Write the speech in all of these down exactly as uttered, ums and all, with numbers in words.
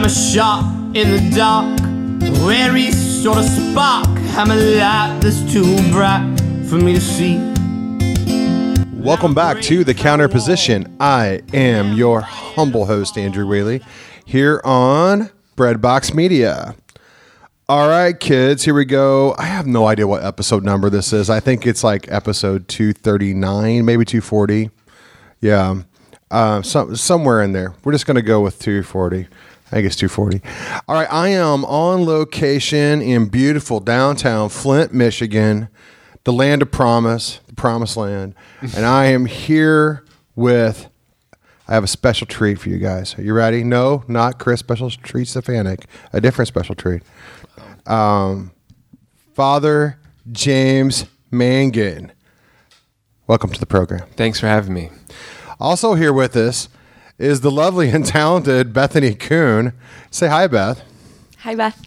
a shot in the dark, weary sort of spark. I'm a light that's too bright for me to see. Welcome back to The Counter Position. I am your humble host, Andrew Whaley, here on Breadbox Media. All right, kids, here we go. I have no idea what episode number this is. I think it's like episode two thirty-nine, maybe two forty. Yeah, uh, some, somewhere in there. We're just going to go with two forty. I think it's two forty. All right, I am on location in beautiful downtown Flint, Michigan, the land of promise, the promised land. And I am here with, I have a special treat for you guys. Are you ready? No, not Chris Special Treat Stefanik, a different special treat. Um, Father James Mangan. Welcome to the program. Thanks for having me. Also here with us is the lovely and talented Bethany Kuhn. Say hi, Beth. Hi, Beth.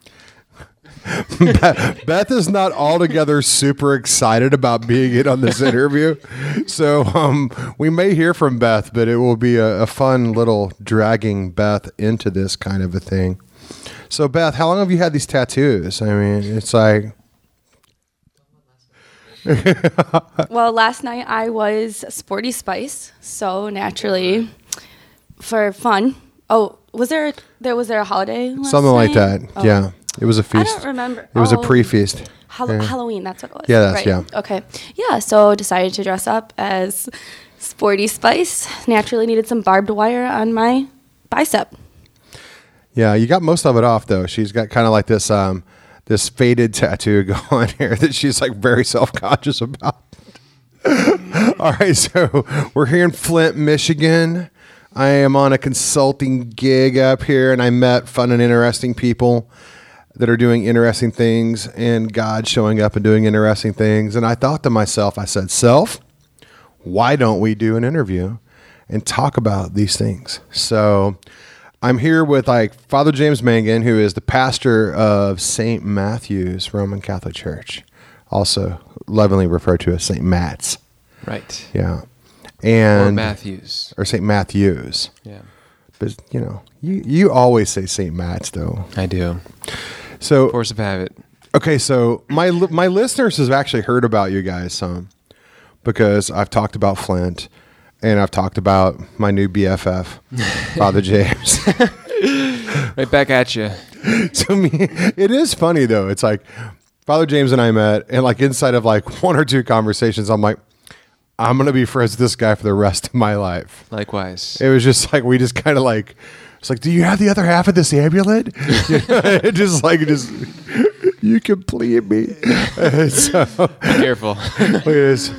Beth. Beth is not altogether super excited about being in on this interview. So um, we may hear from Beth, but it will be a, a fun little dragging Beth into this kind of a thing. So, Beth, how long have you had these tattoos? I mean, it's like... Well, last night I was Sporty Spice, so naturally, for fun. Oh, was there there was there a holiday last Something like night? that, Oh. yeah. It was a feast. I don't remember. It was oh, a pre-feast. Hall- yeah. Halloween, that's what it was. Yeah, that's, right. yeah. Okay. Yeah, so decided to dress up as Sporty Spice. Naturally needed some barbed wire on my bicep. Yeah, you got most of it off, though. She's got kind of like this um, this faded tattoo going here that she's like very self-conscious about. All right, so we're here in Flint, Michigan. I am on a consulting gig up here, and I met fun and interesting people that are doing interesting things, and God showing up and doing interesting things. And I thought to myself, I said, self, why don't we do an interview and talk about these things? So I'm here with like Father James Mangan, who is the pastor of Saint Matthew's Roman Catholic Church, also lovingly referred to as Saint Matt's. Right. Yeah. And or Matthews. Or Saint Matthew's. Yeah. But, you know, you, you always say Saint Matt's, though. I do. So, Force of habit. Okay, so my my listeners have actually heard about you guys some because I've talked about Flint and I've talked about my new B F F, Father James. Right back at you. So me, it is funny, though. It's like Father James and I met, and like inside of like one or two conversations, I'm like, I'm going to be friends with this guy for the rest of my life. Likewise. It was just like, we just kind of like, it's like, do you have the other half of this amulet? You know, it just like, just, you complete me. So, be careful. Look at this.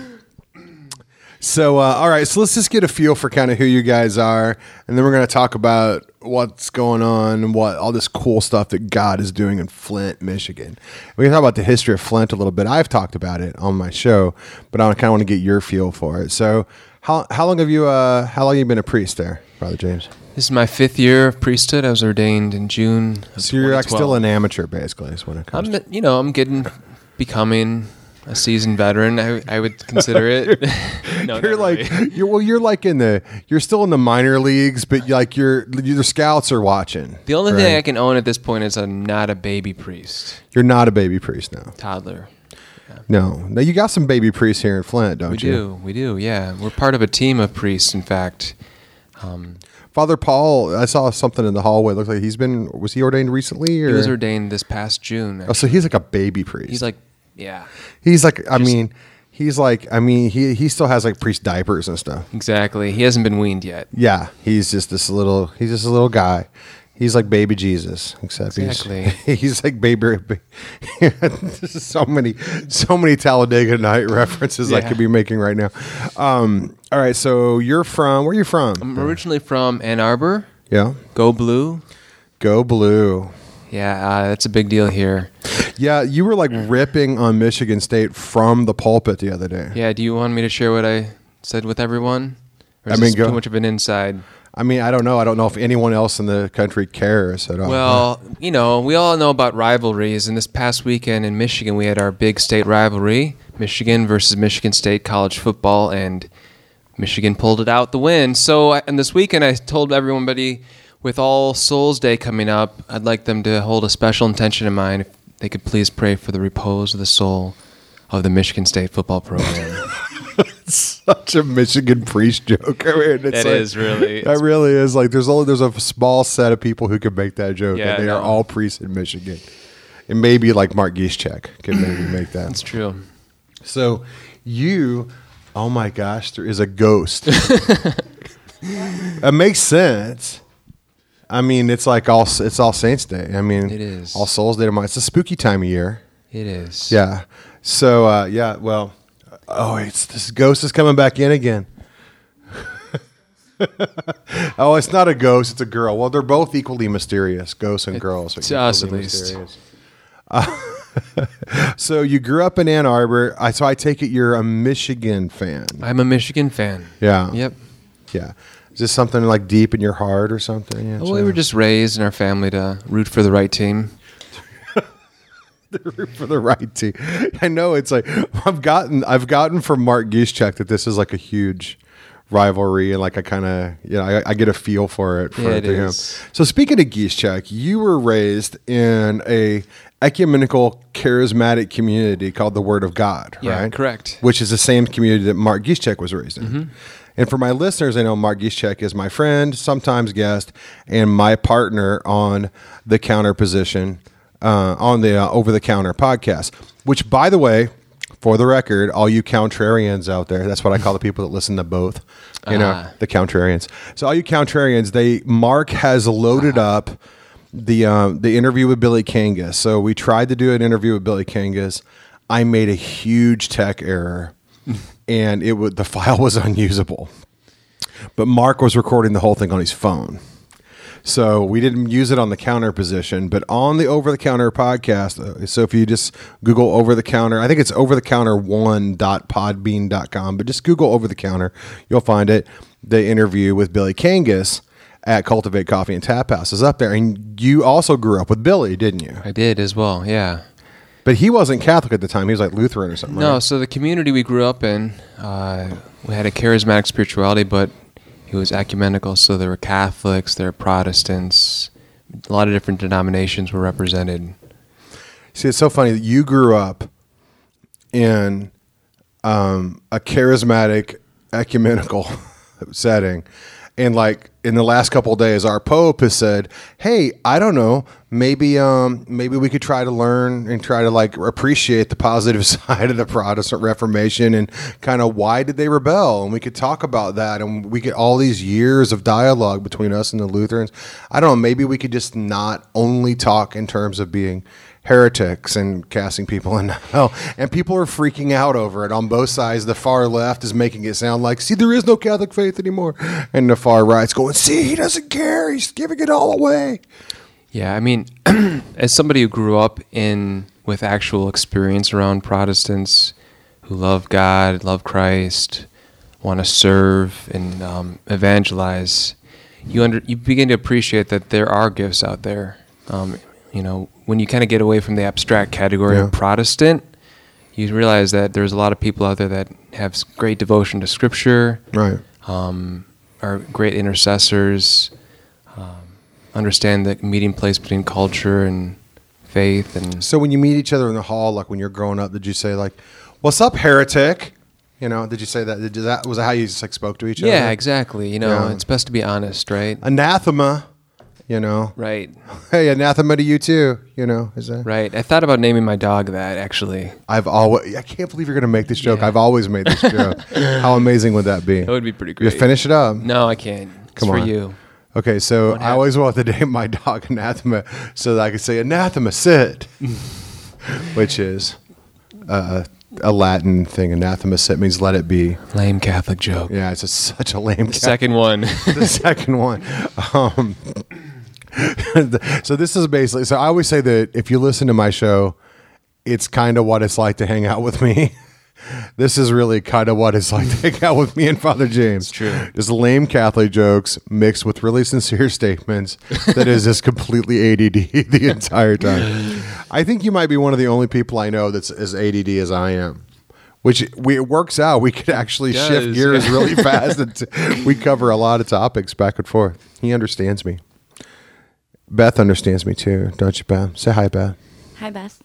So, uh, all right, so let's just get a feel for kind of who you guys are, and then we're going to talk about what's going on and what all this cool stuff that God is doing in Flint, Michigan. We can talk about the history of Flint a little bit. I've talked about it on my show, but I kind of want to get your feel for it. So, how how long have you uh, how long have you been a priest there, Father James? This is my fifth year of priesthood. I was ordained in June. Of so you're like still an amateur, basically, is when it comes. I'm, to you know, I'm getting becoming a seasoned veteran. I I would consider it. No, you're like really. you're well. You're like in the. You're still in the minor leagues, but like your your scouts are watching. The only right? thing I can own at this point is I'm not a baby priest. You're not a baby priest now. Toddler. Yeah. No, no. You got some baby priests here in Flint, don't we you? We do. We do. Yeah, we're part of a team of priests. In fact. Um, Father Paul, I saw something in the hallway. It looked like he's been. Was he ordained recently? Or? He was ordained this past June. Actually. Oh, so he's like a baby priest. He's like, yeah. He's like, I Just, mean, he's like, I mean, he he still has like priest diapers and stuff. Exactly. He hasn't been weaned yet. Yeah, he's just this little. He's just a little guy. He's like baby Jesus, except exactly. he's he's like baby. There's so many, so many Talladega Night references yeah. I could be making right now. Um, all right, so you're from where are you from? I'm originally from Ann Arbor. Yeah. Go Blue. Go Blue. Yeah, uh, that's a big deal here. Yeah, you were like ripping on Michigan State from the pulpit the other day. Yeah, do you want me to share what I said with everyone? Or is I mean, this go. too much of an inside? I mean, I don't know. I don't know if anyone else in the country cares at all. Well, you know, we all know about rivalries. And this past weekend in Michigan, we had our big state rivalry, Michigan versus Michigan State college football, and Michigan pulled it out the win. So, and this weekend, I told everybody, with All Souls Day coming up, I'd like them to hold a special intention in mind. If they could please pray for the repose of the soul of the Michigan State football program. Such a Michigan priest joke. I mean, it's It like, is really. That really is like there's only there's a small set of people who can make that joke, Yeah, and they I are know. all priests in Michigan. And maybe like Mark Gieschek can maybe make that. That's true. So you, oh my gosh, there is a ghost. It makes sense. I mean, it's like all it's All Saints Day. I mean, It is. All Souls Day tomorrow. It's a spooky time of year. It is. Yeah. So uh, yeah, well, oh, it's this ghost is coming back in again. Oh, it's not a ghost; it's a girl. Well, they're both equally mysterious, ghosts and girls. are to us, equally at least. mysterious. Uh, so you grew up in Ann Arbor. I so I take it you're a Michigan fan. I'm a Michigan fan. Yeah. Yep. Yeah. Is this something like deep in your heart or something? Yeah, Well, we were just raised in our family to root for the right team. root for the right team. I know it's like I've gotten I've gotten from Mark Gieschek that this is like a huge rivalry, and like I kind of you know I, I get a feel for it for Yeah, it to him. is. So speaking of Gieschek, you were raised in a ecumenical charismatic community called the Word of God, Yeah, right? correct. Which is the same community that Mark Gieschek was raised in. Mm-hmm. And for my listeners, I know Mark Gieschek is my friend, sometimes guest, and my partner on the Counter Position, uh, on the uh, Over the Counter podcast. Which, by the way, for the record, all you contrarians out there, that's what I call the people that listen to both, you know, Ah. the contrarians. So all you contrarians, they Mark has loaded up the um, the interview with Billy Kangas. So we tried to do an interview with Billy Kangas. I made a huge tech error, and it would the file was unusable. But Mark was recording the whole thing on his phone. So we didn't use it on the Counter Position, but on the Over the Counter podcast. Uh, so if you just Google Over the Counter, I think it's over the counter one dot podbean dot com, but just Google Over the Counter, you'll find it. The interview with Billy Kangas at Cultivate Coffee and Tap House is up there. And you also grew up with Billy, didn't you? I did as well, yeah. But he wasn't Catholic at the time. He was like Lutheran or something, No, right? so the community we grew up in, uh, we had a charismatic spirituality, but it was ecumenical. So there were Catholics, there were Protestants, a lot of different denominations were represented. See, it's so funny that you grew up in um, a charismatic ecumenical setting. And like in the last couple of days, our Pope has said, "Hey, I don't know, maybe um, maybe we could try to learn and try to like appreciate the positive side of the Protestant Reformation and kind of why did they rebel? And we could talk about that, and we get all these years of dialogue between us and the Lutherans. I don't know, maybe we could just not only talk in terms of being heretics and casting people in hell." And people are freaking out over it on both sides. The far left is making it sound like, see, there is no Catholic faith anymore. And the far right's going, see, he doesn't care. He's giving it all away. Yeah, I mean, as somebody who grew up in with actual experience around Protestants who love God, love Christ, want to serve and um, evangelize, you under you begin to appreciate that there are gifts out there. Um, you know, when you kind of get away from the abstract category Yeah. of Protestant, you realize that there's a lot of people out there that have s- great devotion to Scripture, Right. um, are great intercessors, um, understand the meeting place between culture and faith, and So when you meet each other in the hall, like when you're growing up, did you say like, "What's up, heretic"? You know, did you say that? Did that was that how you just like spoke to each other? yeah, exactly. You know, Yeah. it's best to be honest, right? Anathema. You know, Right, hey, anathema to you too. You know, is that? right. I thought about naming my dog that actually. I've always. I can't believe you're going to make this joke. Yeah. I've always made this joke. How amazing would that be? That would be pretty You great. finish it up. No, I can't. It's Come for on. you. Okay, so What I always wanted to name my dog Anathema so that I could say Anathema sit, which is uh, a Latin thing. Anathema sit means let it be. Lame Catholic joke. Yeah, it's a, such a lame. The second one. the second one. Um, so this is basically. So I always say that if you listen to my show, it's kind of what it's like to hang out with me. This is really kind of what it's like to hang out with me and Father James. It's true. Just lame Catholic jokes mixed with really sincere statements that is just completely A D D the entire time. I think you might be one of the only people I know that's as A D D as I am. Which we, it works out. We could actually It shift does. gears really fast. And t- we cover a lot of topics back and forth. He understands me. Beth understands me too, don't you, Beth? Say hi, Beth. Hi, Beth.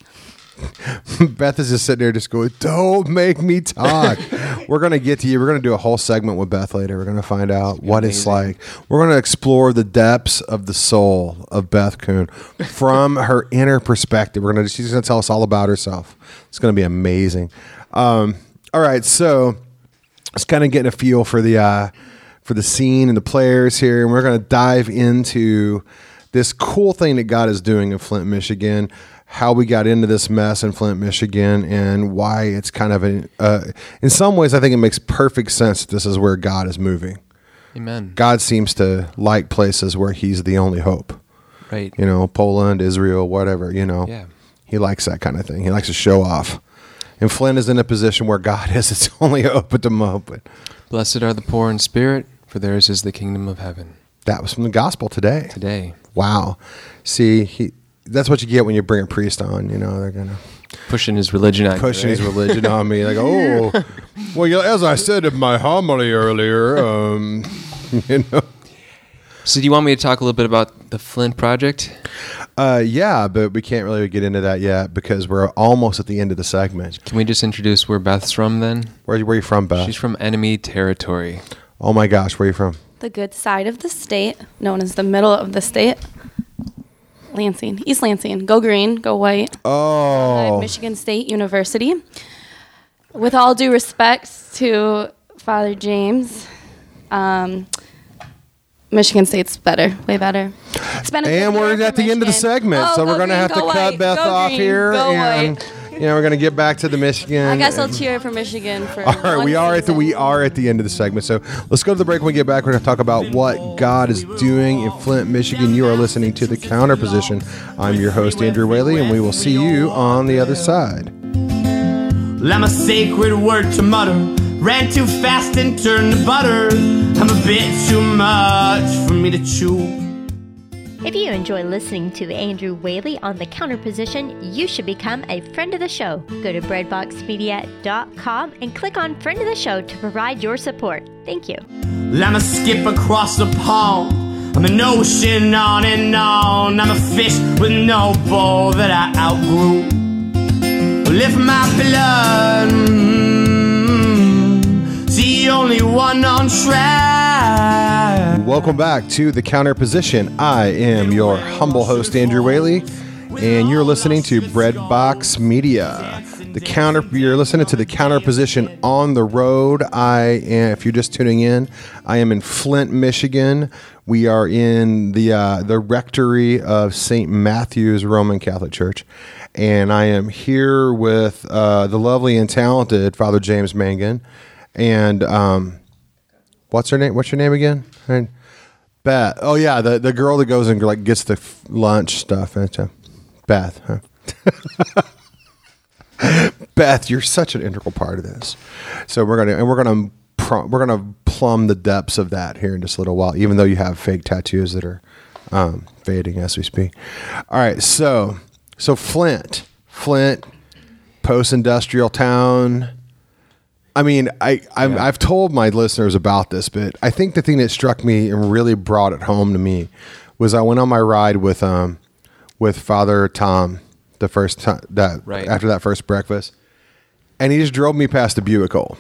Beth is just sitting there just going, don't make me talk. We're going to get to you. We're going to do a whole segment with Beth later. We're going to find out what amazing. It's like. We're going to explore the depths of the soul of Beth Kuhn from her inner perspective. We're going to, she's going to tell us all about herself. It's going to be amazing. Um, all right. So it's kind of getting a feel for the, uh, for the scene and the players here. And we're going to dive into this cool thing that God is doing in Flint, Michigan, how we got into this mess in Flint, Michigan, and why it's kind of a, uh, in some ways, I think it makes perfect sense that this is where God is moving. Amen. God seems to like places where he's the only hope. Right. You know, Poland, Israel, whatever, you know. Yeah. He likes that kind of thing. He likes to show off. And Flint is in a position where God is its only hope at the moment. Blessed are the poor in spirit, for theirs is the kingdom of heaven. That was from the gospel today. Today. Wow. See, he... That's what you get when you bring a priest on. You know, they're gonna pushing his religion on pushing you, right? his religion on me. Like, oh, well, you know, as I said in my homily earlier, um, you know. So, do you want me to talk a little bit about the Flint project? Uh, yeah, but we can't really get into that yet because we're almost at the end of the segment. Can we just introduce where Beth's from then? Where where are you from, Beth? She's from enemy territory. Oh my gosh, where are you from? The good side of the state, known as the middle of the state. Lansing, East Lansing. Go green, go white. Oh. Uh, Michigan State University. With all due respect to Father James, um, Michigan State's better, way better. It's been a and good we're year at for the end of the Michigan. segment, Oh, so go we're going to green, have to go cut white, Beth go off green, here. go and white. You know, we're going to get back to the Michigan. I guess I'll cheer for Michigan for All right, one we are at the season. we are at the end of the segment. So let's go to the break. When we get back, we're going to talk about what God is doing in Flint, Michigan. You are listening to The Counter Position. I'm your host, Andrew Whaley, and we will see you on the other side. I'm a sacred word to mutter. Ran too fast and turned to butter. I'm a bit too much for me to chew. If you enjoy listening to Andrew Whaley on The Counter Position, you should become a friend of the show. Go to breadbox media dot com and click on Friend of the Show to provide your support. Thank you. I'm a skip across the pond. I'm an ocean on and on. I'm a fish with no bowl that I outgrew. Lift my blood, mm-hmm. See only one on track. Welcome back to The Counter Position. I am your humble host, Andrew Whaley, and you're listening to Breadbox Media. The counter, you're listening to The Counter Position on the road. I am, if you're just tuning in, I am in Flint, Michigan. We are in the uh, the rectory of Saint Matthew's Roman Catholic Church, and I am here with uh, the lovely and talented Father James Mangan, and um, what's her name? What's your name again? And Beth. Oh yeah, the the girl that goes and like gets the f- lunch stuff. It's, uh, Beth. Huh? Beth, you're such an integral part of this. So we're gonna and we're gonna pr- we're gonna plumb the depths of that here in just a little while. Even though you have fake tattoos that are um, fading as we speak. All right, so so Flint, Flint, post-industrial town. I mean, I I'm, Yeah. I've told my listeners about this, but I think the thing that struck me and really brought it home to me was I went on my ride with um with Father Tom the first time that Right. after that first breakfast, and he just drove me past the Buick hole,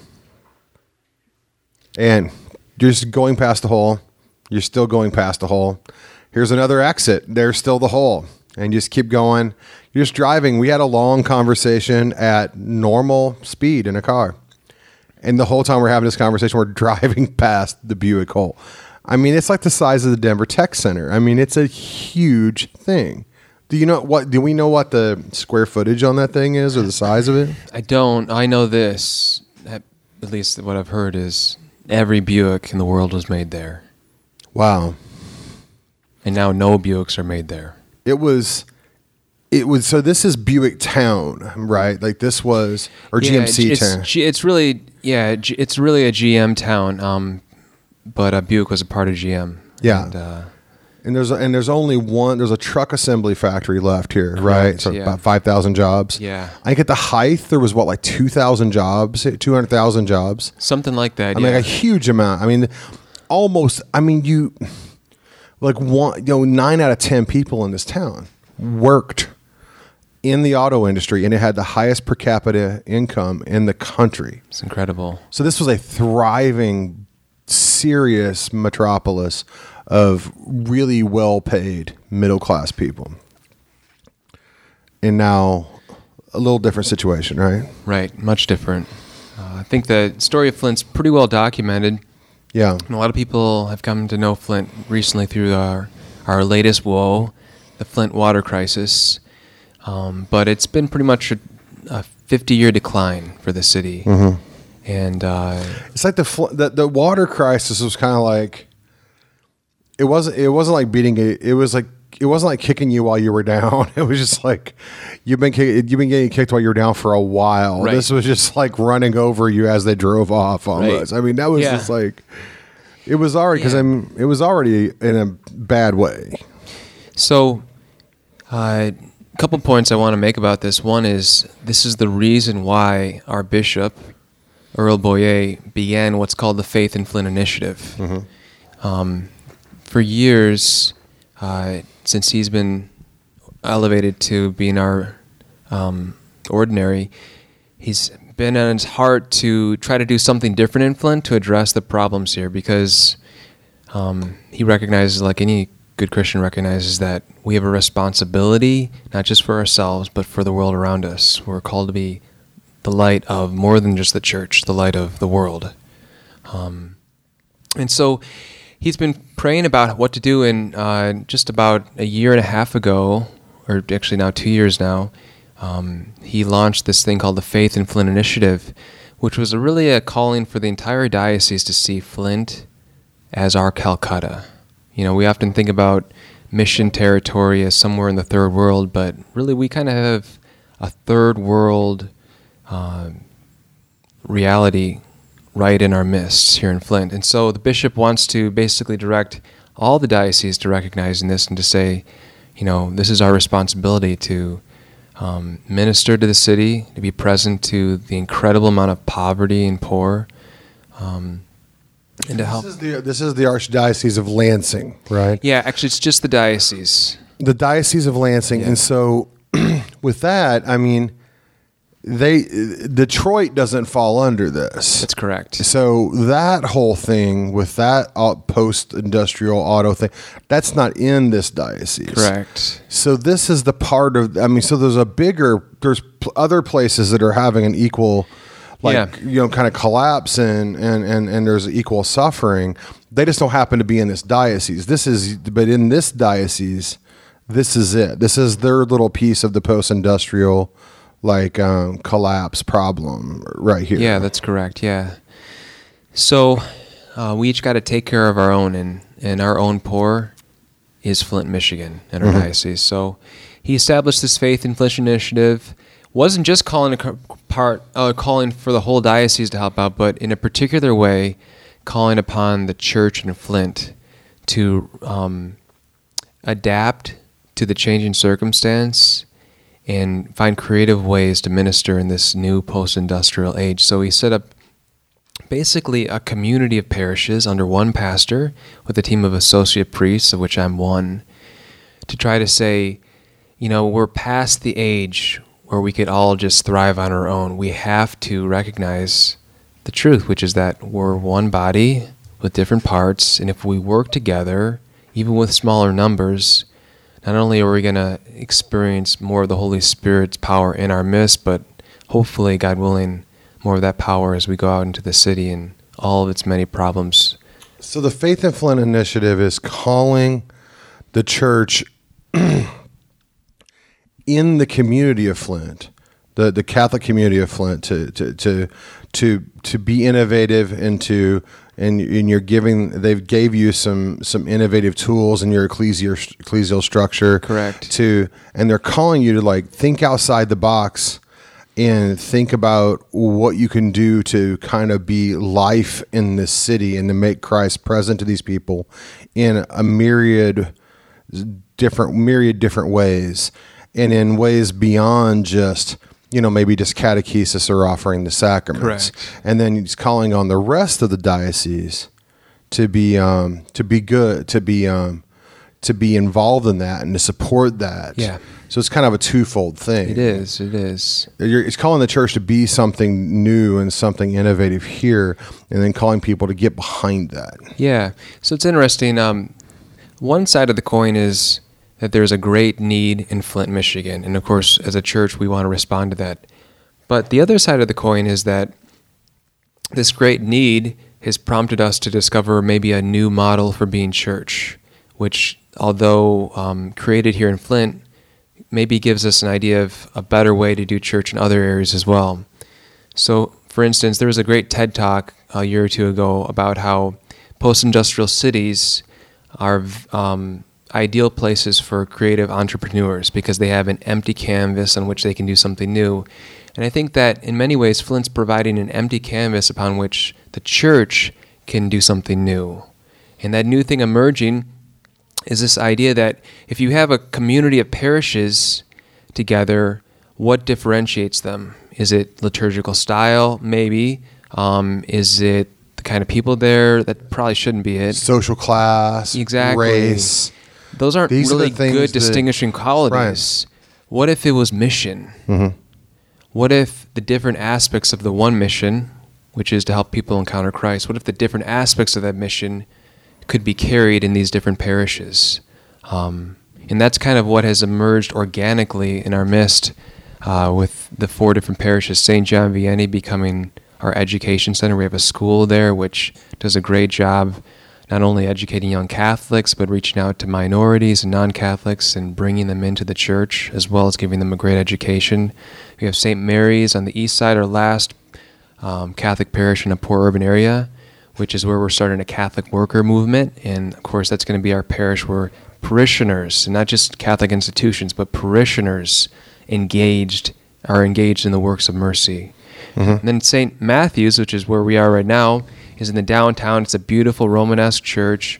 and you're just going past the hole, you're still going past the hole. Here's another exit. There's still the hole, and you just keep going. You're just driving. We had a long conversation at normal speed in a car. And the whole time we're having this conversation, we're driving past the Buick hole. I mean, it's like the size of the Denver Tech Center. I mean, it's a huge thing. Do you know what? Do we know what the square footage on that thing is, or the size of it? I don't. I know this. At at least what I've heard is every Buick in the world was made there, Wow. and now no Buicks are made there. It was. It was. So this is Buick Town, right? Like this was, or G M C it's, Town. It's, it's really, yeah, G- it's really a G M town. Um, but uh, Buick was a part of G M. Yeah. And, uh, And there's and there's only one. There's a truck assembly factory left here, right? So yeah. about five thousand jobs. Yeah. I think at the height there was what, like two thousand jobs, two hundred thousand jobs. something like that. I yeah. mean, like a huge amount. I mean, almost. I mean, you. like one, you know, nine out of ten people in this town worked in the auto industry, and it had the highest per capita income in the country. It's incredible. So this was a thriving, serious metropolis of really well-paid middle-class people. And now a little different situation, right? Right, much different. Uh, I think the story of Flint's pretty well documented. Yeah. And a lot of people have come to know Flint recently through our, our latest woe, the Flint water crisis. Um, but it's been pretty much a, a fifty-year decline for the city. Mm-hmm. And uh, it's like the, fl- the the water crisis was kind of like, it wasn't it wasn't like beating it. It was like it wasn't like kicking you while you were down. It was just like you've been kick- you've been getting kicked while you were down for a while. Right. This was just like running over you as they drove off almost. Right. I mean, that was Yeah. just like it was already because Yeah. I'm it was already in a bad way. So, uh, a couple points I want to make about this. One is this is the reason why our bishop, Earl Boyer, began what's called the Faith in Flint Initiative. Mm-hmm. Um, for years, uh, since he's been elevated to being our um, ordinary, he's been on his heart to try to do something different in Flint to address the problems here, because um, he recognizes, like any good Christian recognizes, that we have a responsibility, not just for ourselves, but for the world around us. We're called to be the light of more than just the church, the light of the world. Um, and so he's been praying about what to do, and uh, just about a year and a half ago, or actually now two years now, um, he launched this thing called the Faith in Flint Initiative, which was a really a calling for the entire diocese to see Flint as our Calcutta. You know, we often think about mission territory as somewhere in the third world, but really we kind of have a third world uh, reality right in our midst here in Flint. And so the bishop wants to basically direct all the dioceses to recognizing this and to say, you know, this is our responsibility to um, minister to the city, to be present to the incredible amount of poverty and poor, um, and to help. This is the this is the Archdiocese of Lansing, right? Yeah, actually, it's just the diocese. The Diocese of Lansing, Yeah. and so with that, I mean, they Detroit doesn't fall under this. That's correct. So that whole thing with that post-industrial auto thing, that's not in this diocese. Correct. So this is the part of, I mean, so there's a bigger, there's pl- other places that are having an equal, like, Yeah. you know, kind of collapse and, and, and, and there's equal suffering. They just don't happen to be in this diocese. This is, but in this diocese, this is it. This is their little piece of the post-industrial, like, um, collapse problem right here. Yeah, that's correct. Yeah. So uh, we each got to take care of our own, and, and our own poor is Flint, Michigan, in our Mhm. diocese. So he established this Faith in Flint initiative. Wasn't just calling a co- part, uh, calling for the whole diocese to help out, but in a particular way, calling upon the church in Flint to um, adapt to the changing circumstance and find creative ways to minister in this new post-industrial age. So he set up basically a community of parishes under one pastor with a team of associate priests, of which I'm one, to try to say, you know, we're past the age where we could all just thrive on our own. We have to recognize the truth, which is that we're one body with different parts, and if we work together, even with smaller numbers, not only are we going to experience more of the Holy Spirit's power in our midst, but hopefully, God willing, more of that power as we go out into the city and all of its many problems. So the Faith in Flint initiative is calling the church in the community of Flint, the, the Catholic community of Flint, to to to to to be innovative and to and and you're giving they've gave you some some innovative tools in your ecclesial ecclesial structure. Correct. To and they're calling you to like think outside the box and think about what you can do to kind of be life in this city and to make Christ present to these people in a myriad different myriad different ways, and in ways beyond just, you know, maybe just catechesis or offering the sacraments. Correct. And then he's calling on the rest of the diocese to be um, to be good, to be um, to be involved in that and to support that. Yeah. So it's kind of a twofold thing. It is. It is. You're, it's calling the church to be something new and something innovative here, and then calling people to get behind that. Yeah. So it's interesting. Um, one side of the coin is that there's a great need in Flint, Michigan. And of course, as a church, we want to respond to that. But the other side of the coin is that this great need has prompted us to discover maybe a new model for being church, which, although um, created here in Flint, maybe gives us an idea of a better way to do church in other areas as well. So, for instance, there was a great TED Talk a year or two ago about how post-industrial cities are um, ideal places for creative entrepreneurs because they have an empty canvas on which they can do something new. And I think that in many ways, Flint's providing an empty canvas upon which the church can do something new. And that new thing emerging is this idea that if you have a community of parishes together, what differentiates them? Is it liturgical style? Maybe. Um, is it the kind of people there? That probably shouldn't be it. Social class, exactly. race. Those aren't These really are the things good that, distinguishing qualities. Right. What if it was mission? Mm-hmm. What if the different aspects of the one mission, which is to help people encounter Christ, what if the different aspects of that mission could be carried in these different parishes? Um, and that's kind of what has emerged organically in our midst uh, with the four different parishes. Saint John Vianney becoming our education center. We have a school there which does a great job not only educating young Catholics, but reaching out to minorities and non-Catholics and bringing them into the church, as well as giving them a great education. We have Saint Mary's on the east side, our last um, Catholic parish in a poor urban area, which is where we're starting a Catholic worker movement. And of course, that's going to be our parish where parishioners, and not just Catholic institutions, but parishioners engaged are engaged in the works of mercy. Mm-hmm. And then Saint Matthew's, which is where we are right now, is in the downtown. It's a beautiful Romanesque church.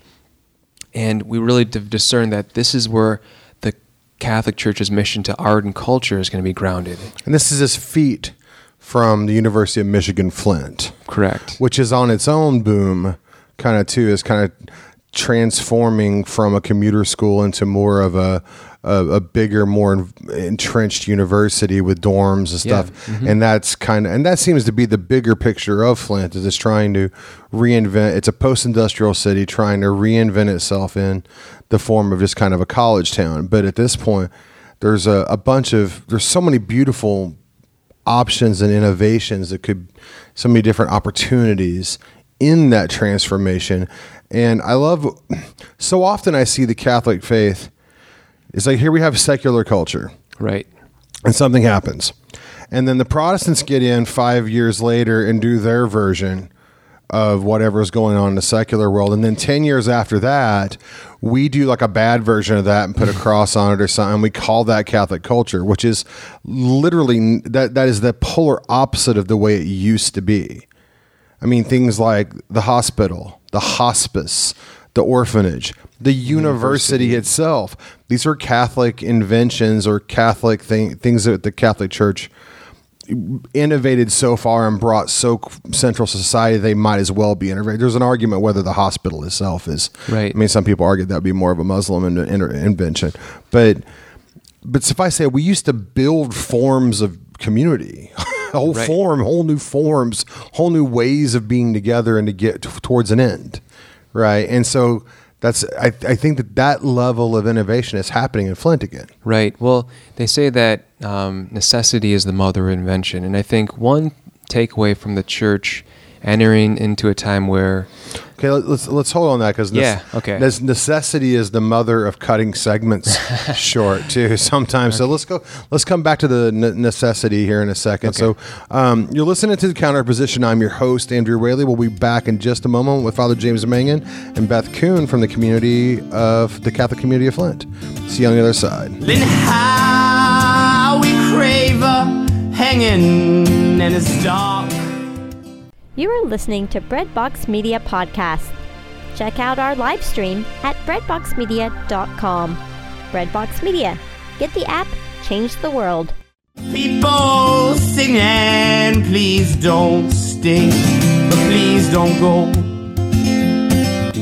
And we really discern that this is where the Catholic Church's mission to art and culture is going to be grounded. And this is his feet from the University of Michigan Flint. Correct. Which is on its own boom, kind of too, is kind of transforming from a commuter school into more of a a, a bigger, more entrenched university with dorms and stuff. Yeah. Mm-hmm. And that's kind of, and that seems to be the bigger picture of Flint, is it's trying to reinvent. It's a post-industrial city trying to reinvent itself in the form of just kind of a college town. But at this point, there's a, a bunch of, there's so many beautiful options and innovations that could, so many different opportunities in that transformation. And I love, so often I see the Catholic faith, it's like, here we have secular culture. Right. And something happens. And then the Protestants get in five years later and do their version of whatever's going on in the secular world. And then ten years after that, we do like a bad version of that and put a cross on it or something. We call that Catholic culture, which is literally, that that is the polar opposite of the way it used to be. I mean, things like the hospital, the hospice, the orphanage, the university, university itself. These are Catholic inventions or Catholic thing, things that the Catholic Church innovated so far and brought so central society, they might as well be innovated. There's an argument whether the hospital itself is. Right. I mean, some people argue that would be more of a Muslim in, in, invention. But but suffice to say, we used to build forms of community. whole right. form, whole new forms, whole new ways of being together and to get t- towards an end. Right. And so that's, I, I think that that level of innovation is happening in Flint again. Right. Well, they say that um, necessity is the mother of invention. And I think one takeaway from the church entering into a time where... Okay, let's let's hold on that, because yeah, okay. necessity is the mother of cutting segments short too sometimes. Okay. So let's go. Let's come back to the necessity here in a second. Okay. So um, you're listening to the Counter Position. I'm your host, Andrew Whaley. We'll be back in just a moment with Father James Mangan and Beth Kuhn from the community of the Catholic community of Flint. See you on the other side. Then how we crave a hanging in his dark. You are listening to Breadbox Media Podcast. Check out our live stream at breadbox media dot com. Breadbox Media. Get the app, change the world. People singing, please don't stay, but please don't go.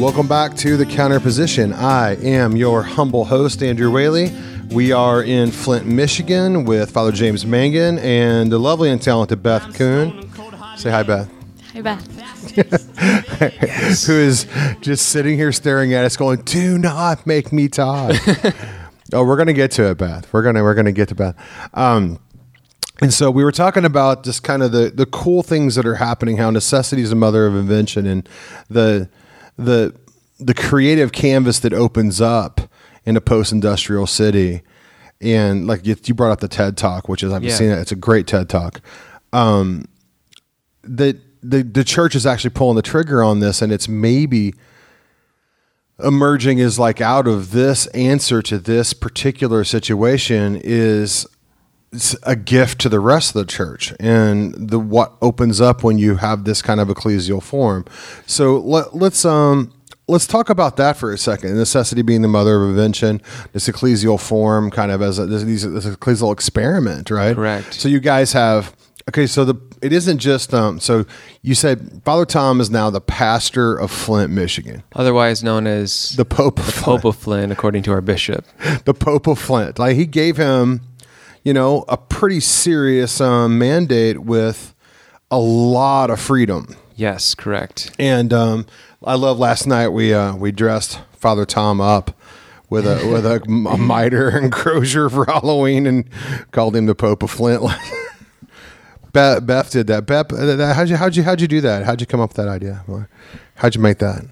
Welcome back to The Counter Position. I am your humble host, Andrew Whaley. We are in Flint, Michigan with Father James Mangan and the lovely and talented Beth Kuhn. Say hi, Beth. Hi, Beth. Who is just sitting here staring at us going, do not make me talk. Oh, we're going to get to it, Beth. We're going to we're going to get to Beth. Um, and so we were talking about just kind of the, the cool things that are happening, how necessity is the mother of invention, and the the the creative canvas that opens up in a post-industrial city. And like you, you brought up the TED Talk, which is, I've Yeah. seen it. It's a great TED Talk. Um, that the, the church is actually pulling the trigger on this, and it's maybe emerging as like out of this answer to this particular situation is a gift to the rest of the church, and the what opens up when you have this kind of ecclesial form. So let, let's um let's talk about that for a second. Necessity being the mother of invention, this ecclesial form, kind of as a, this, this ecclesial experiment, right? Correct. So you guys have okay. So the it isn't just um. So you said Father Tom is now the pastor of Flint, Michigan, Otherwise known as the Pope of the Flint. Pope of Flint, according to our bishop. the Pope of Flint. Like he gave him, you know, a pretty serious um, mandate with a lot of freedom. Yes, correct. And um, I love last night we uh, we dressed Father Tom up with a with a, a mitre and crozier for Halloween and called him the Pope of Flint. Beth, Beth did that. Beth, how'd you how'd you how'd you do that? How'd you come up with that idea? How'd you make that?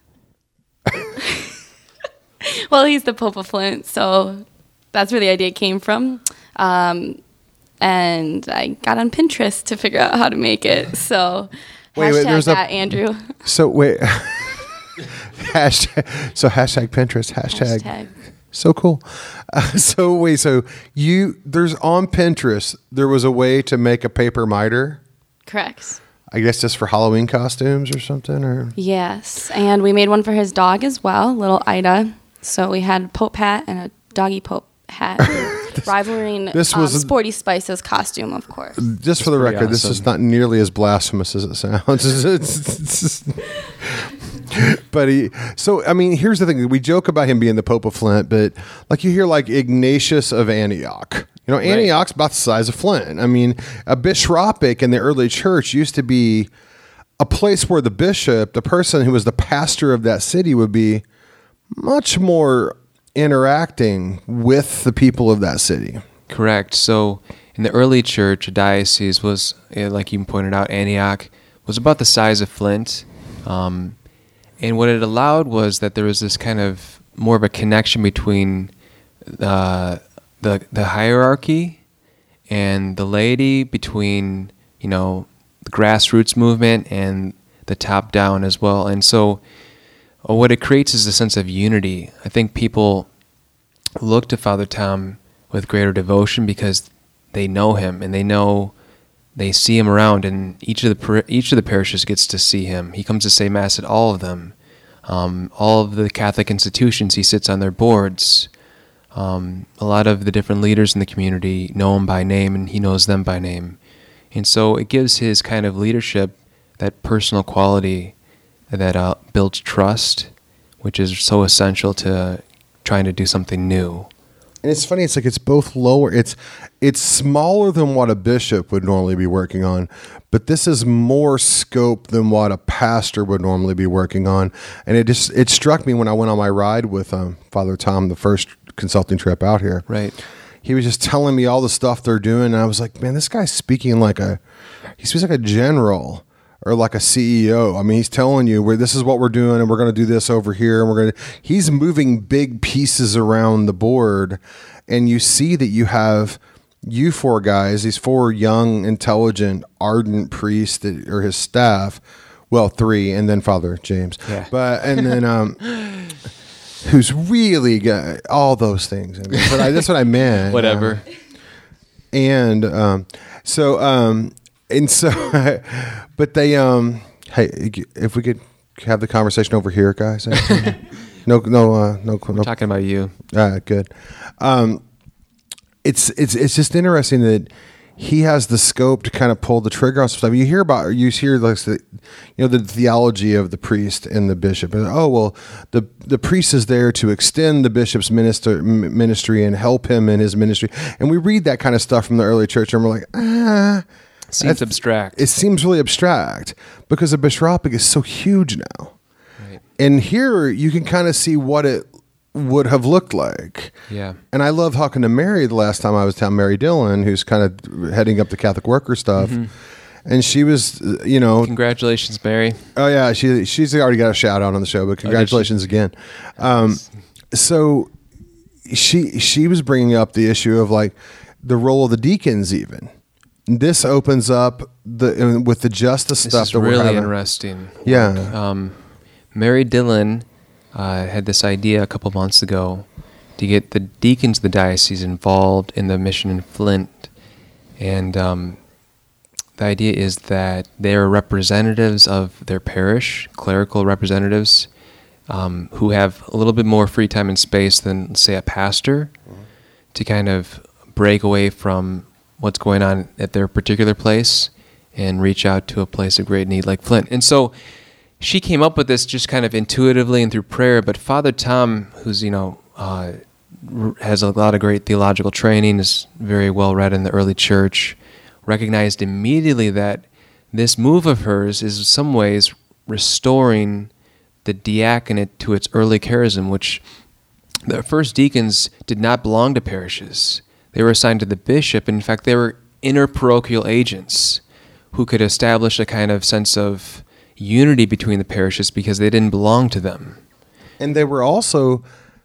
Well, he's the Pope of Flint, so that's where the idea came from. Um, and I got on Pinterest to figure out how to make it. So Wait, wait, hashtag there's a- that, Andrew. So wait, hashtag. So hashtag Pinterest. Hashtag. Hashtag. So cool. Uh, so wait, so you there's on Pinterest there was a way to make a paper mitre. Correct. I guess just for Halloween costumes or something, or Yes, and we made one for his dog as well, little Ida. So we had a Pope hat and a doggy Pope hat, rivaling this um, was- Sporty Spice's costume, of course. just for the pretty record, this is awesome. not nearly as blasphemous as it sounds. It's- it's- but he, so I mean, here's the thing: we joke about him being the Pope of Flint, but like you hear, like Ignatius of Antioch. You know, Antioch's about the size of Flint. I mean, a bishopric in the early church used to be a place where the bishop, the person who was the pastor of that city, would be much more interacting with the people of that city. Correct. So in the early church, a diocese was, eh, like you pointed out, Antioch was about the size of Flint. Um, and what it allowed was that there was this kind of more of a connection between uh, the the hierarchy and the laity, between, you know, the grassroots movement and the top down as well. And so uh, what it creates is a sense of unity. I think people look to Father Tom with greater devotion because they know him and they know they see him around, and each of the par- each of the parishes gets to see him. He comes to say Mass at all of them. Um, all of the Catholic institutions, he sits on their boards. Um, a lot of the different leaders in the community know him by name, and he knows them by name. And so it gives his kind of leadership that personal quality that uh, builds trust, which is so essential to trying to do something new. And it's funny, it's like it's both lower, it's it's smaller than what a bishop would normally be working on, but this is more scope than what a pastor would normally be working on. And it just it struck me when I went on my ride with um, Father Tom, the first consulting trip out here. Right. He was just telling me all the stuff they're doing, and I was like, man, this guy's speaking like a he speaks like a general or like a C E O. I mean, he's telling you, where this is what we're doing, and we're going to do this over here, and we're going to. He's moving big pieces around the board, and you see that you have you four guys, these four young, intelligent, ardent priests that are his staff. Well, three, and then Father James. Yeah. But and then um, who's really got all those things. I mean, but I, that's what I meant. Whatever. Um, and um, so. Um, And so, but they, um, hey, if we could have the conversation over here, guys. no, no, uh, no, I'm no. talking about you. Uh, good. Um, it's it's it's just interesting that he has the scope to kind of pull the trigger on some stuff. You hear about, you hear like the, you know, the theology of the priest and the bishop. And, oh, well, the the priest is there to extend the bishop's minister, ministry and help him in his ministry. And we read that kind of stuff from the early church, and we're like, ah. Seems abstract. It seems really abstract because the bishopric is so huge now. Right. And here you can kind of see what it would have looked like. Yeah. And I love talking to Mary the last time I was down, Mary Dillon, who's kind of heading up the Catholic worker stuff. Mm-hmm. And she was, uh, you know. Congratulations, Mary. Oh, yeah. She She's already got a shout out on the show, but congratulations oh, again. Um, so she she was bringing up the issue of like the role of the deacons even. This opens up the with the justice this stuff is that really we're having. Interesting. Yeah. Um, Mary Dillon uh, had this idea a couple months ago to get the deacons of the diocese involved in the mission in Flint, and um, the idea is that they are representatives of their parish, clerical representatives, um, who have a little bit more free time and space than, say, a pastor, mm-hmm. to kind of break away from what's going on at their particular place and reach out to a place of great need like Flint. And so she came up with this just kind of intuitively and through prayer, but Father Tom, who's, you know, uh, has a lot of great theological training, is very well read in the early church, recognized immediately that this move of hers is in some ways restoring the diaconate to its early charism, which the first deacons did not belong to parishes. They were assigned to the bishop. In fact, they were interparochial agents who could establish a kind of sense of unity between the parishes because they didn't belong to them. And they were also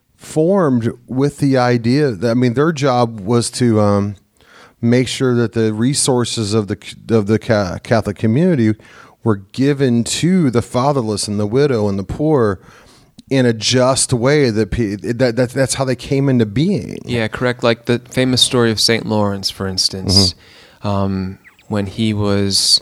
formed with the idea that, I mean, their job was to um, make sure that the resources of the of the Catholic community were given to the fatherless and the widow and the poor in a just way. That, that, that that's how they came into being. Yeah, correct. Like the famous story of Saint Lawrence, for instance, mm-hmm. um, when he was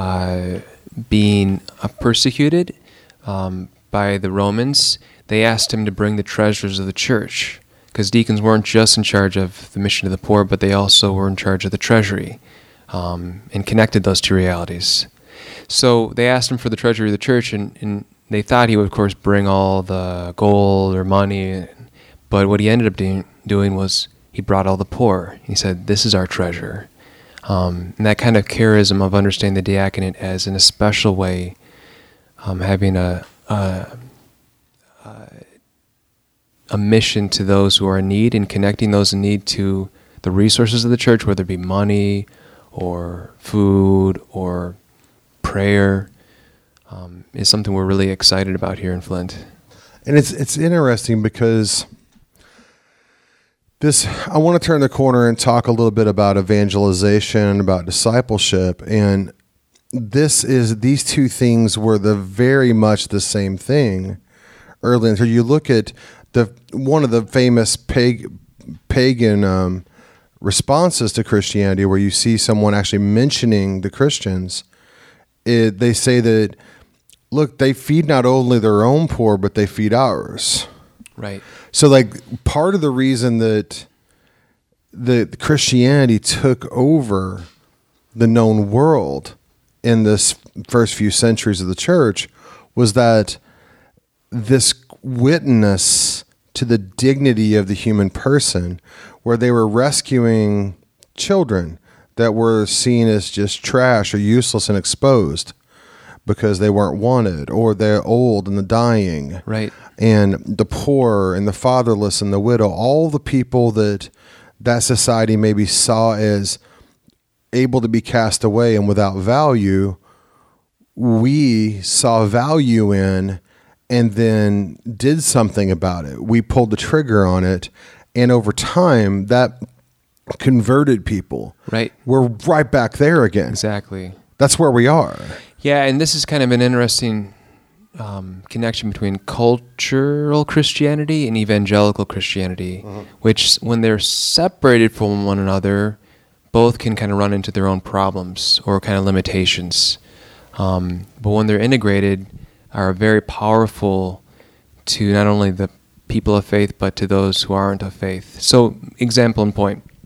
uh, being uh, persecuted um, by the Romans, they asked him to bring the treasures of the church, because deacons weren't just in charge of the mission to the poor, but they also were in charge of the treasury, um, and connected those two realities. So they asked him for the treasury of the church, and, and they thought he would, of course, bring all the gold or money, but what he ended up doing, doing was he brought all the poor. He said, "This is our treasure." Um, and that kind of charism of understanding the diaconate as, in a special way, um, having a, a a mission to those who are in need and connecting those in need to the resources of the church, whether it be money or food or prayer, um, is something we're really excited about here in Flint. And it's it's interesting because this, I want to turn the corner and talk a little bit about evangelization, about discipleship, and this is these two things were the very much the same thing early. So you look at the one of the famous pag, pagan um, responses to Christianity, where you see someone actually mentioning the Christians. It, they say that, look, they feed not only their own poor, but they feed ours. Right. So, like, part of the reason that the Christianity took over the known world in this first few centuries of the church was that this witness to the dignity of the human person, where they were rescuing children that were seen as just trash or useless and exposed because they weren't wanted, or they're old and the dying, right, and the poor and the fatherless and the widow, all the people that that society maybe saw as able to be cast away and without value, we saw value in and then did something about it. We pulled the trigger on it, and over time, that converted people. Right. We're right back there again. Exactly. That's where we are. Yeah, and this is kind of an interesting um, connection between cultural Christianity and evangelical Christianity, mm-hmm. which, when they're separated from one another, both can kind of run into their own problems or kind of limitations. Um, but when they're integrated, are very powerful to not only the people of faith, but to those who aren't of faith. So, example and point.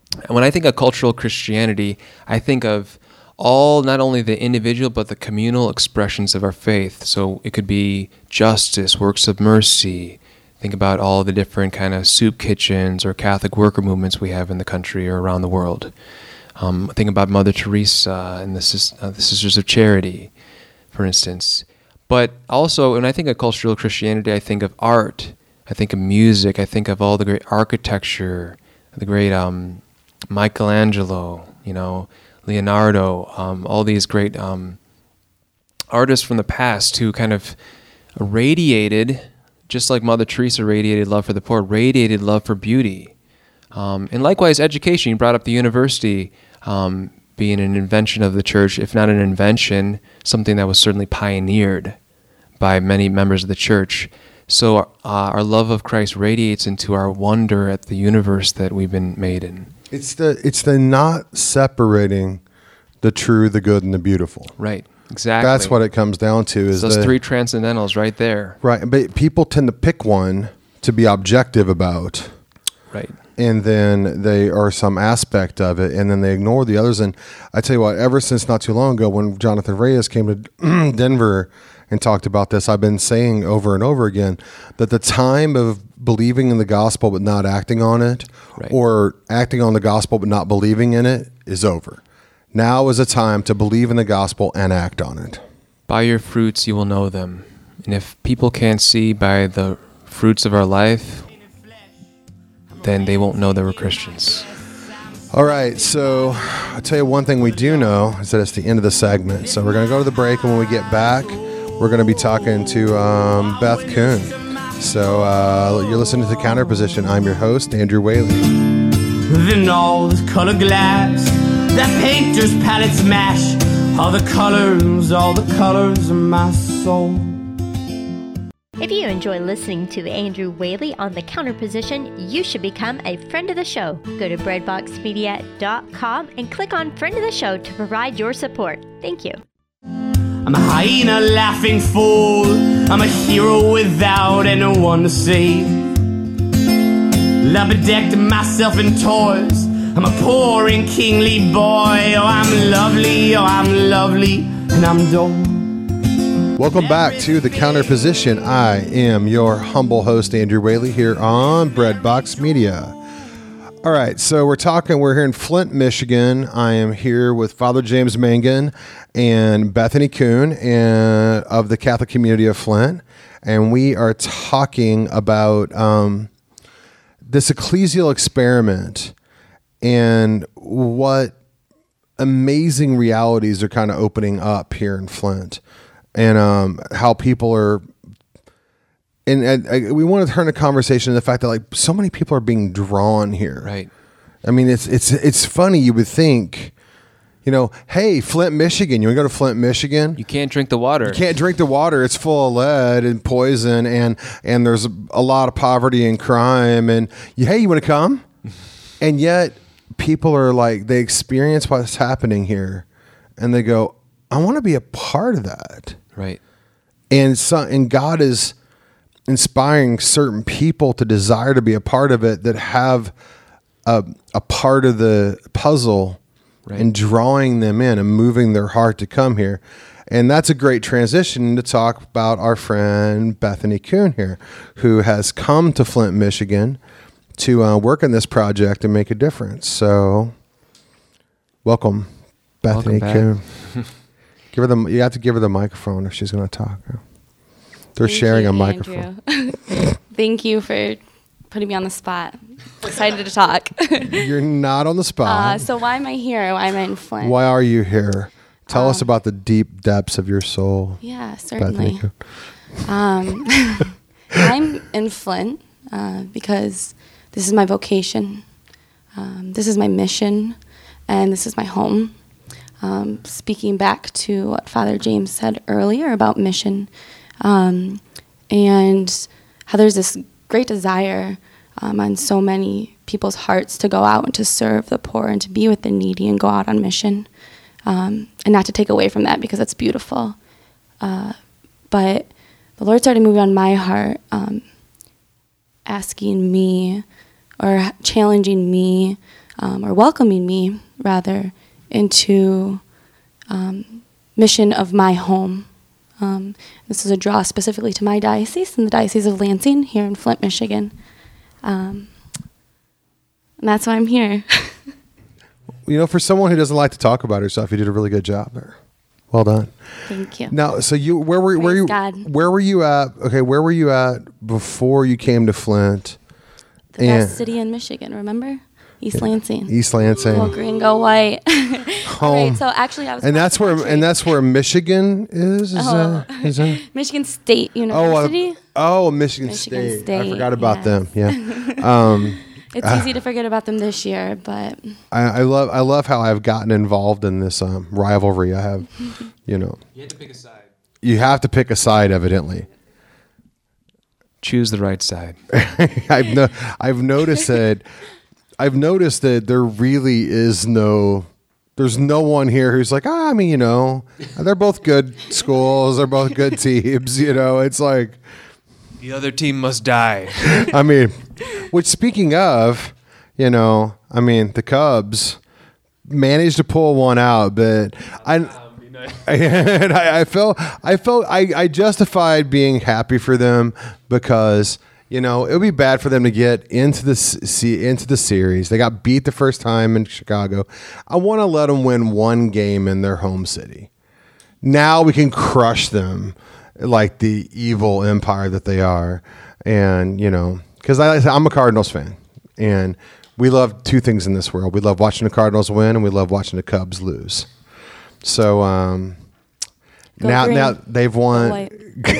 when I think of cultural Christianity, I think of all, not only the individual, but the communal expressions of our faith. So it could be justice, works of mercy. Think about all the different kind of soup kitchens or Catholic worker movements we have in the country or around the world. Um, think about Mother Teresa and the, Sis- uh, the Sisters of Charity, for instance. But also, when I think of cultural Christianity, I think of art. I think of music. I think of all the great architecture, the great um, Michelangelo, you know, Leonardo, um, all these great um, artists from the past who kind of radiated, just like Mother Teresa radiated love for the poor, radiated love for beauty. Um, and likewise, education. You brought up the university um, being an invention of the church, if not an invention, something that was certainly pioneered by many members of the church. So uh, our love of Christ radiates into our wonder at the universe that we've been made in. It's the it's the not separating the true, the good, and the beautiful. Right. Exactly. That's what it comes down to. Is those the, three transcendentals right there. Right. But people tend to pick one to be objective about. Right. And then they are some aspect of it, and then they ignore the others. And I tell you what, ever since not too long ago, when Jonathan Reyes came to Denver and talked about this, I've been saying over and over again that the time of believing in the gospel but not acting on it, right, or acting on the gospel but not believing in it, is over. Now is a time to believe in the gospel and act on it. By your fruits you will know them. And if people can't see by the fruits of our life, then they won't know that we're Christians. All right, so I'll tell you one thing we do know is that it's the end of the segment. So we're going to go to the break, and when we get back, we're going to be talking to um, Beth Kuhn. So uh, you're listening to The Counter Position. I'm your host, Andrew Whaley. Then all the color glass that painter's palettes mash, all the colors, all the colors of my soul. If you enjoy listening to Andrew Whaley on The Counter Position, you should become a friend of the show. Go to bread box media dot com and click on Friend of the Show to provide your support. Thank you. I'm a hyena laughing fool. I'm a hero without anyone to save. Labedecked myself in toys. I'm a poor and kingly boy. Oh, I'm lovely, oh, I'm lovely, and I'm dull. Welcome back to The Counter Position. I am your humble host, Andrew Whaley, here on Breadbox Media. All right, so we're talking, we're here in Flint, Michigan. I am here with Father James Mangan and Bethany Kuhn and, of the Catholic community of Flint, and we are talking about um, this ecclesial experiment and what amazing realities are kind of opening up here in Flint. And um, how people are, and, and, and we want to turn the conversation to the fact that like so many people are being drawn here. Right. I mean, it's it's it's funny. You would think, you know, hey, Flint, Michigan. You want to go to Flint, Michigan? You can't drink the water. You can't drink the water. It's full of lead and poison, and and there's a lot of poverty and crime. And you, hey, you want to come? And yet, people are like, they experience what's happening here, and they go, I want to be a part of that. Right. And so, and God is inspiring certain people to desire to be a part of it, that have a, a part of the puzzle, right, and drawing them in and moving their heart to come here. And that's a great transition to talk about our friend Bethany Kuhn here, who has come to Flint, Michigan to uh, work on this project and make a difference. So welcome, Bethany welcome Kuhn. Give her the. You have to give her the microphone if she's going to talk. They're Thank sharing you, a microphone. Thank you for putting me on the spot. Excited to talk. You're not on the spot. Uh, so why am I here? Why am I in Flint? Why are you here? Tell um, us about the deep depths of your soul. Yeah, Bethany certainly. Um, I'm in Flint uh, because this is my vocation. Um, this is my mission, and this is my home. Um, speaking back to what Father James said earlier about mission, um, and how there's this great desire um, on so many people's hearts to go out and to serve the poor and to be with the needy and go out on mission, um, and not to take away from that because that's beautiful. Uh, but the Lord started moving on my heart, um, asking me or challenging me um, or welcoming me, rather, into um, mission of my home. Um, this is a draw specifically to my diocese, in the Diocese of Lansing, here in Flint, Michigan. Um, and that's why I'm here. You know, for someone who doesn't like to talk about herself, you did a really good job there. Well done. Thank you. Now, so you where were where Praise you God. where were you at? Okay, where were you at before you came to Flint? The best city in Michigan, remember? East Lansing. East Lansing. Go green, go white. All Home. right, so actually I was And across that's the where country. and that's where Michigan is. Is, Oh. that, is that? Michigan State Oh, University. uh, oh, Michigan, Michigan State. I State, forgot about yes. them. Yeah. Um, It's easy to forget about them this year, but I, I love I love how I've gotten involved in this um, rivalry. I have, you know, You had to pick a side. you have to pick a side, evidently. Choose the right side. I've no, I've noticed that I've noticed that there really is no there's no one here who's like, ah, I mean, you know, they're both good schools, they're both good teams, you know. It's like, The other team must die. I mean, which speaking of, you know, I mean, the Cubs managed to pull one out, but I and I, I felt I felt I, I justified being happy for them because you know it would be bad for them to get into the see into the series. They got beat the first time in Chicago. I want to let them win one game in their home city. Now we can crush them like the evil empire that they are, and you know because I'm a Cardinals fan, and we love two things in this world: we love watching the Cardinals win, and we love watching the Cubs lose. So um, Go now, green. now they've Go won. white.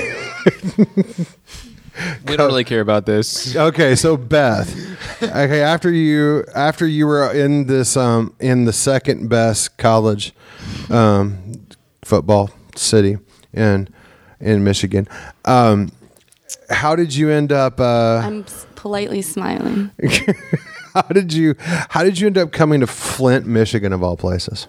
We don't really care about this. Okay, so Beth, okay, after you after you were in this um, in the second best college um, football city in in Michigan, um, how did you end up? Uh, I'm s- politely smiling. how did you how did you end up coming to Flint, Michigan, of all places?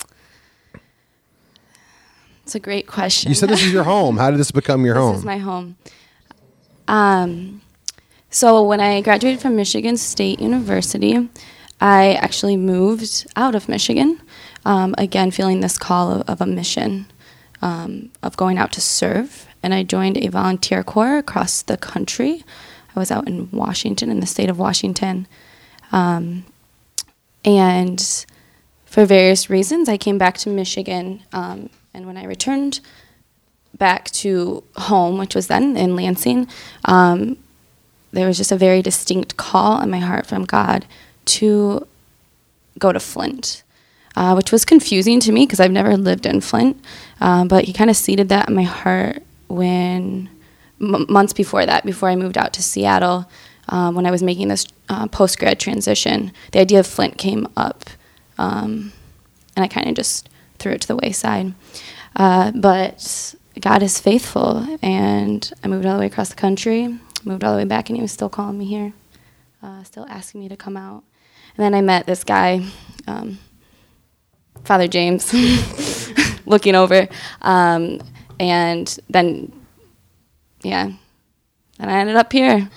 It's a great question. You said this is your home. How did this become your This home? is my home. Um, so when I graduated from Michigan State University, I actually moved out of Michigan, um, again feeling this call of, of a mission, um, of going out to serve. And I joined a volunteer corps across the country. I was out in Washington, in the state of Washington. Um, and for various reasons, I came back to Michigan. Um, and when I returned back to home, which was then in Lansing, um, there was just a very distinct call in my heart from God to go to Flint, uh, which was confusing to me because I've never lived in Flint. Um, but he kind of seeded that in my heart when m- months before that, before I moved out to Seattle, um, when I was making this uh, post-grad transition, the idea of Flint came up, um, and I kind of just threw it to the wayside. Uh, but God is faithful, and I moved all the way across the country, moved all the way back, and he was still calling me here, uh, still asking me to come out. And then I met this guy, um, Father James, looking over, um, and then, yeah, and I ended up here.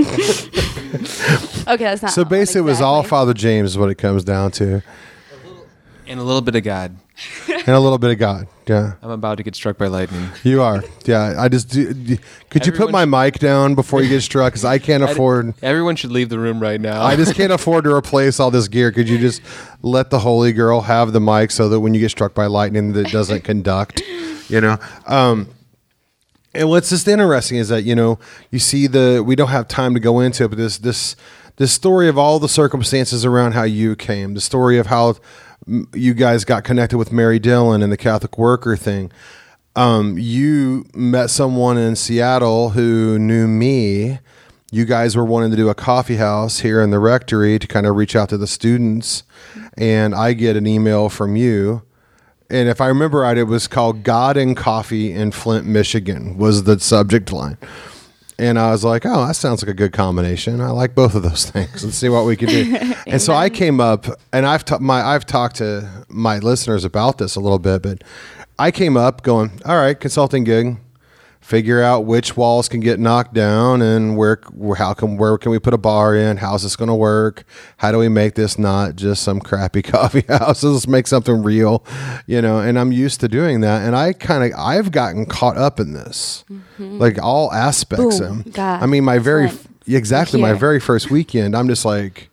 Okay, that's not So all basically, it was all exactly. Father James is what it comes down to, And a little bit of God. and a little bit of God. Yeah. I'm about to get struck by lightning. You are, yeah. I just do, do- could you put Everyone my mic down before you get struck? Because I can't afford. Everyone should leave the room right now. I just can't afford to replace all this gear. Could you just let the Holy Girl have the mic so that when you get struck by lightning, that it doesn't conduct? You know. Um, and what's just interesting is that you know you see the we don't have time to go into it, but this this this story of all the circumstances around how you came, the story of how m- you guys got connected with Mary Dillon and the Catholic worker thing. Um, you met someone in Seattle who knew me. You guys were wanting to do a coffee house here in the rectory to kind of reach out to the students. And I get an email from you. And if I remember right, it was called God and Coffee in Flint, Michigan was the subject line. And I was like, oh, that sounds like a good combination. I like both of those things. Let's see what we can do. And so I came up, and I've ta- my I've talked to my listeners about this a little bit, but I came up going, all right, consulting gig, figure out which walls can get knocked down and where how can where can we put a bar in? How's this going to work? How do we make this not just some crappy coffee house? Let's make something real, you know. And I'm used to doing that, and I kind of I've gotten caught up in this, mm-hmm. like all aspects. Boom, of God, I mean, my very flint. exactly my very first weekend, I'm just like.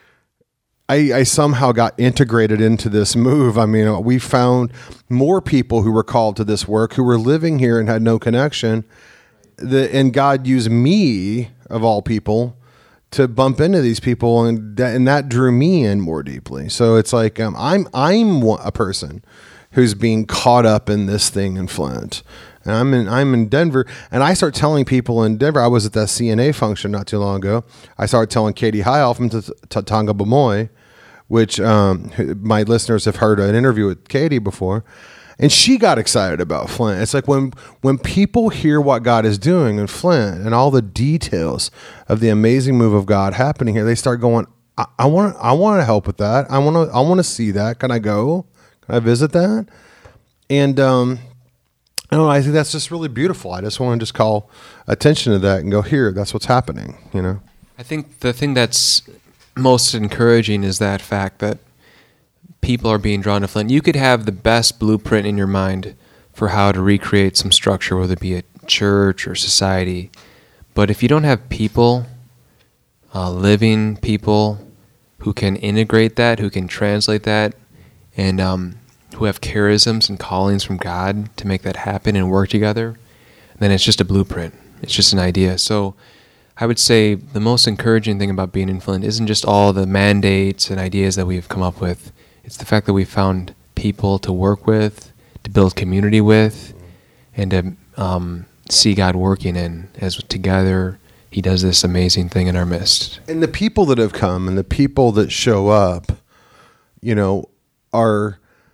I, I somehow got integrated into this move. I mean, we found more people who were called to this work who were living here and had no connection. The, and God used me, of all people, to bump into these people, and that, and that drew me in more deeply. So it's like um, I'm I'm a person who's being caught up in this thing in Flint. And I'm in I'm in Denver, and I start telling people in Denver. I was at that C N A function not too long ago. I started telling Katie Heil from Tatanga Bamoy, which um, my listeners have heard an interview with Katie before, and she got excited about Flint. It's like when when people hear what God is doing in Flint and all the details of the amazing move of God happening here, they start going, I want I want to help with that. I want to I want to see that. Can I go? Can I visit that? And um, I don't know. I think that's just really beautiful. I just want to just call attention to that and go, here, that's what's happening. You know. I think the thing that's most encouraging is that fact that people are being drawn to Flint. You could have the best blueprint in your mind for how to recreate some structure, whether it be a church or society, but if you don't have people, uh, living people who can integrate that, who can translate that, and um, who have charisms and callings from God to make that happen and work together, then it's just a blueprint. It's just an idea. So I would say the most encouraging thing about being in Flint isn't just all the mandates and ideas that we've come up with. It's the fact that we've found people to work with, to build community with, and to um, see God working in as together He does this amazing thing in our midst. And the people that have come and the people that show up, you know, are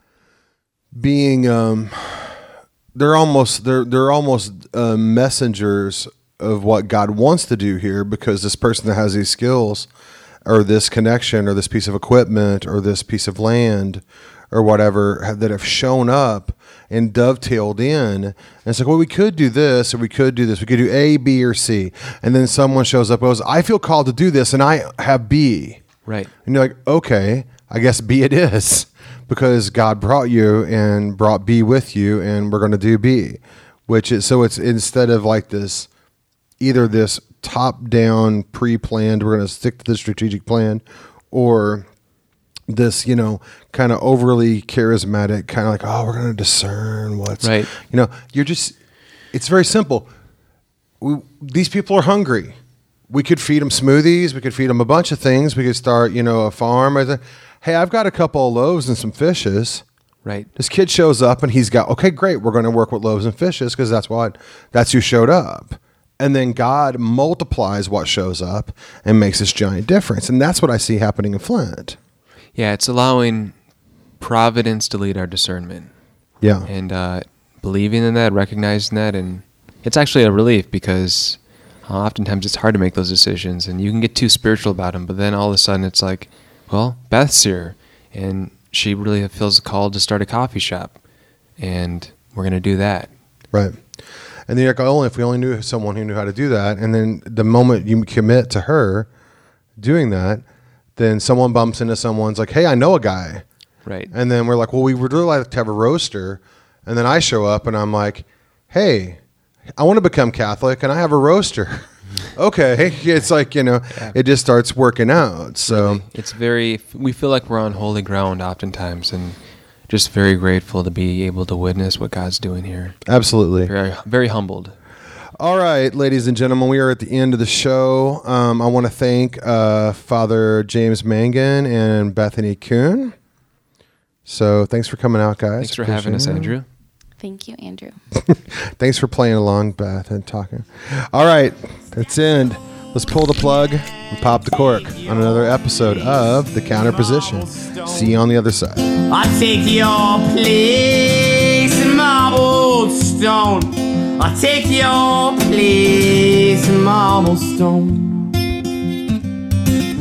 being um, they're almost they're they're almost uh, messengers of what God wants to do here, because this person that has these skills or this connection or this piece of equipment or this piece of land or whatever have, that have shown up and dovetailed in. And it's like, well, we could do this or we could do this. We could do A, B, or C. And then someone shows up and goes, I feel called to do this and I have B. Right. And you're like, okay, I guess B it is, because God brought you and brought B with you and we're going to do B, which is, so it's instead of like this, either this top-down, pre-planned, we're going to stick to the strategic plan, or this, you know, kind of overly charismatic, kind of like, oh, we're going to discern what's, right. You know, you're just, it's very simple. We, these people are hungry. We could feed them smoothies. We could feed them a bunch of things. We could start, you know, a farm. Or hey, I've got a couple of loaves and some fishes. Right. This kid shows up and he's got, okay, great. We're going to work with loaves and fishes because that's what, that's who showed up. And then God multiplies what shows up and makes this giant difference. And that's what I see happening in Flint. Yeah, it's allowing providence to lead our discernment. Yeah. And uh, believing in that, recognizing that. And it's actually a relief, because uh, oftentimes it's hard to make those decisions. And you can get too spiritual about them. But then all of a sudden it's like, well, Beth's here. And she really feels called to start a coffee shop. And we're going to do that. Right. And then you're like, oh, if we only knew someone who knew how to do that. And then the moment you commit to her doing that, then someone bumps into someone's like, hey, I know a guy. Right. And then we're like, well, we would really like to have a roaster. And then I show up and I'm like, hey, I want to become Catholic and I have a roaster. Okay. It's like, you know, yeah. It just starts working out. So really, it's very, we feel like we're on holy ground oftentimes, and just very grateful to be able to witness what God's doing here. Absolutely. Very, very humbled. All right, ladies and gentlemen, we are at the end of the show. Um, I want to thank uh, Father James Mangan and Bethany Kuhn. So thanks for coming out, guys. Thanks for Appreciate having us, it. Andrew. Thank you, Andrew. Thanks for playing along, Beth, and talking. All right, that's it. Let's pull the plug and pop the cork on another episode of The Counter Position. See you on the other side. I take your place in marble stone. I take your place in marble stone.